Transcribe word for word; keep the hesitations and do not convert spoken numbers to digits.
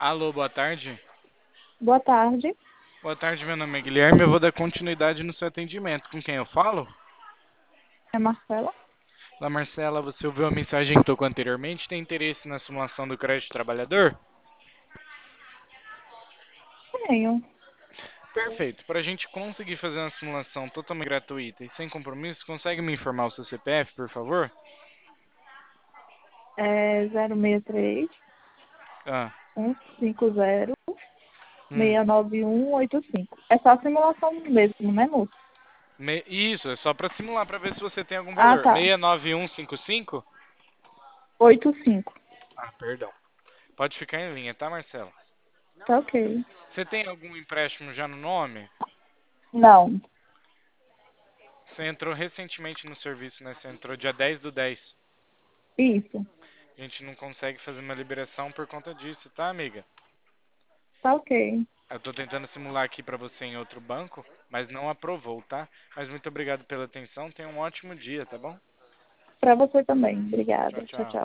Alô, boa tarde. Boa tarde, Boa tarde, meu nome é Guilherme. Eu vou dar continuidade no seu atendimento. Com quem eu falo? é Marcela. Olá, Marcela. Você ouviu a mensagem que tocou anteriormente? Tem interesse na simulação do crédito trabalhador? Tenho. Perfeito. Para a gente conseguir fazer uma simulação totalmente gratuita e sem compromisso, consegue me informar o seu C P F, por favor? É zero seis três, Ah, um cinco zero, hum. seis nove um oito cinco. É só simulação mesmo, né, moço? Me- Isso, é só para simular, para ver se você tem algum Ah, valor. tá. seis nove um cinco cinco? Oito cinco. Ah, perdão. Pode ficar em linha, tá, Marcela? Tá ok. Você tem algum empréstimo já no nome? Não. Você entrou recentemente no serviço, né? Você entrou dia dez do dez. Isso. A gente não consegue fazer uma liberação por conta disso, tá, amiga? Tá ok. Eu tô tentando simular aqui pra você em outro banco, mas não aprovou, tá? Mas muito obrigado pela atenção. Tenha um ótimo dia, tá bom? Pra você também. Tchau, Obrigada. Tchau, tchau. tchau.